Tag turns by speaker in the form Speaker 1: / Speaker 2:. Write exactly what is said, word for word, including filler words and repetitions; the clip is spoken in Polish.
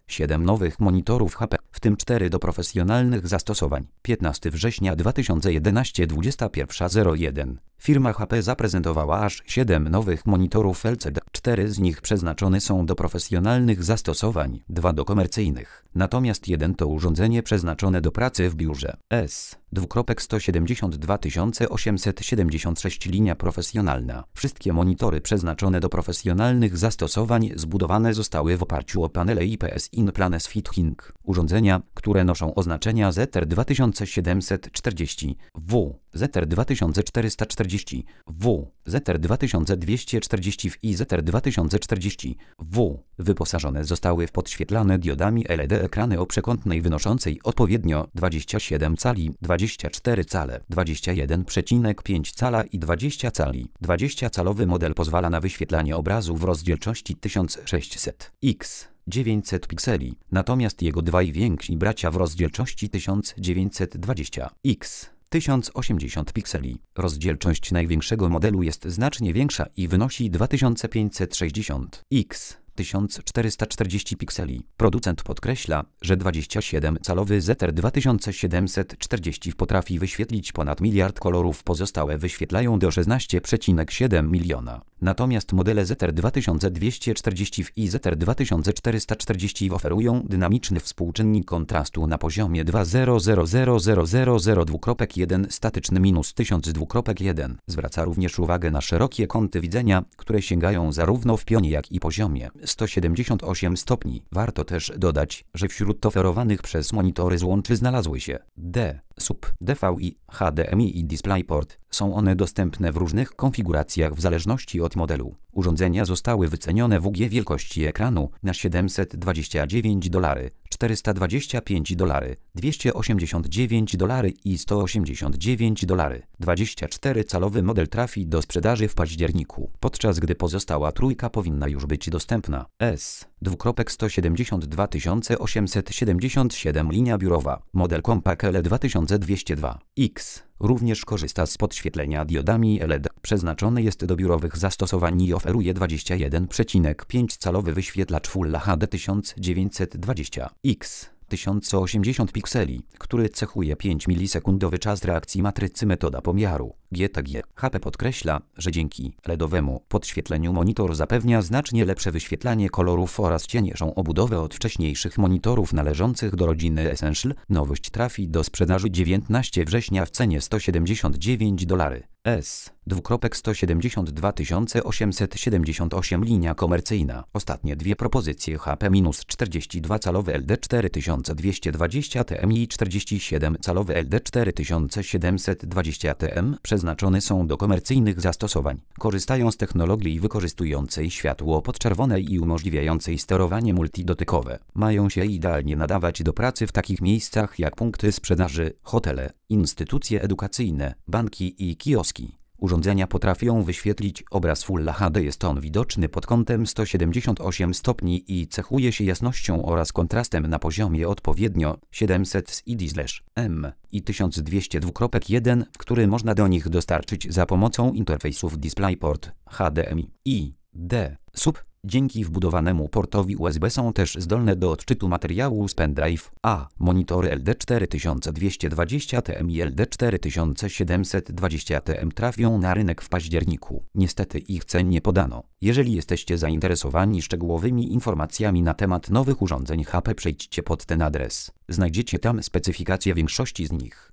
Speaker 1: siedem nowych monitorów H P, w tym cztery do profesjonalnych zastosowań. piętnastego września dwa tysiące jedenastego, dwudziesta pierwsza zero jeden. Firma H P zaprezentowała aż siedem nowych monitorów L C D. cztery z nich przeznaczone są do profesjonalnych zastosowań, dwa do komercyjnych. Natomiast jeden to urządzenie przeznaczone do pracy w biurze. S sto siedemdziesiąt dwa tysiące osiemset siedemdziesiąt sześć linia profesjonalna. Wszystkie monitory przeznaczone do profesjonalnych zastosowań zbudowane zostały w oparciu o panele I P S In-Place Fitting. Urządzenia, które noszą oznaczenia Z R dwa tysiące siedemset czterdzieści W, Z R dwa tysiące czterysta czterdzieści W, Z R dwa tysiące dwieście czterdzieści W i Z R dwa tysiące czterdzieści W, wyposażone zostały w podświetlane diodami L E D ekrany o przekątnej wynoszącej odpowiednio dwadzieścia siedem cali, dwadzieścia cztery cale, dwadzieścia jeden przecinek pięć cala i dwadzieścia cali. dwudziestocalowy model pozwala na wyświetlanie obrazu w rozdzielczości tysiąc sześćset na dziewięćset pikseli, natomiast jego dwaj więksi bracia w rozdzielczości tysiąc dziewięćset dwadzieścia na tysiąc osiemdziesiąt pikseli. Rozdzielczość największego modelu jest znacznie większa i wynosi dwa tysiące pięćset sześćdziesiąt na tysiąc czterysta czterdzieści pikseli. Producent podkreśla, że dwudziestosiedemcalowy Z R dwa tysiące siedemset czterdzieści potrafi wyświetlić ponad miliard kolorów, pozostałe wyświetlają do szesnaście przecinek siedem miliona. Natomiast modele Z R dwa tysiące dwieście czterdzieści i Z R dwa tysiące czterysta czterdzieści oferują dynamiczny współczynnik kontrastu na poziomie dwa zero zero zero zero zero zero dwa jeden, statyczny minus tysiąc dwa jeden. Zwraca również uwagę na szerokie kąty widzenia, które sięgają zarówno w pionie, jak i poziomie sto siedemdziesiąt osiem stopni. Warto też dodać, że wśród oferowanych przez monitory złączy znalazły się D, sub, D V I, H D M I i DisplayPort. Są one dostępne w różnych konfiguracjach w zależności od modelu. Urządzenia zostały wycenione w U G wielkości ekranu na siedemset dwadzieścia dziewięć dolarów, czterysta dwadzieścia pięć dolarów, dwieście osiemdziesiąt dziewięć dolarów i sto osiemdziesiąt dziewięć dolarów. dwudziestoczterocalowy model trafi do sprzedaży w październiku, podczas gdy pozostała trójka powinna już być dostępna. S sto siedemdziesiąt dwa tysiące osiemset siedemdziesiąt siedem linia biurowa, model Compact L dwa tysiące dwieście dwa X. Również korzysta z podświetlenia diodami L E D. Przeznaczony jest do biurowych zastosowań i oferuje dwadzieścia jeden przecinek pięć calowy wyświetlacz Full H D tysiąc dziewięćset dwadzieścia na tysiąc osiemdziesiąt pikseli, który cechuje pięć milisekundowy czas reakcji matrycy metoda pomiaru G T G. H P podkreśla, że dzięki L E D-owemu podświetleniu monitor zapewnia znacznie lepsze wyświetlanie kolorów oraz cieniejszą obudowę od wcześniejszych monitorów należących do rodziny Essential. Nowość trafi do sprzedaży dziewiętnastego września w cenie sto siedemdziesiąt dziewięć dolarów. S sto siedemdziesiąt dwa tysiące osiemset siedemdziesiąt osiem linia komercyjna. Ostatnie dwie propozycje H P czterdzieści dwa calowy L D cztery tysiące dwieście dwadzieścia T M i czterdzieści siedem calowy L D cztery tysiące siedemset dwadzieścia T M przeznaczone są do komercyjnych zastosowań. Korzystają z technologii wykorzystującej światło podczerwone i umożliwiającej sterowanie multidotykowe. Mają się idealnie nadawać do pracy w takich miejscach jak punkty sprzedaży, hotele, instytucje edukacyjne, banki i kioski. Urządzenia potrafią wyświetlić obraz Full H D. Jest on widoczny pod kątem sto siedemdziesiąt osiem stopni i cechuje się jasnością oraz kontrastem na poziomie odpowiednio siedemset i D/M i tysiąc dwieście dwa jeden, który można do nich dostarczyć za pomocą interfejsów DisplayPort, H D M I, D, sub. Dzięki wbudowanemu portowi U S B są też zdolne do odczytu materiału z pendrive. A monitory L D cztery tysiące dwieście dwadzieścia T M i L D cztery tysiące siedemset dwadzieścia T M trafią na rynek w październiku. Niestety ich cen nie podano. Jeżeli jesteście zainteresowani szczegółowymi informacjami na temat nowych urządzeń H P, przejdźcie pod ten adres. Znajdziecie tam specyfikację większości z nich.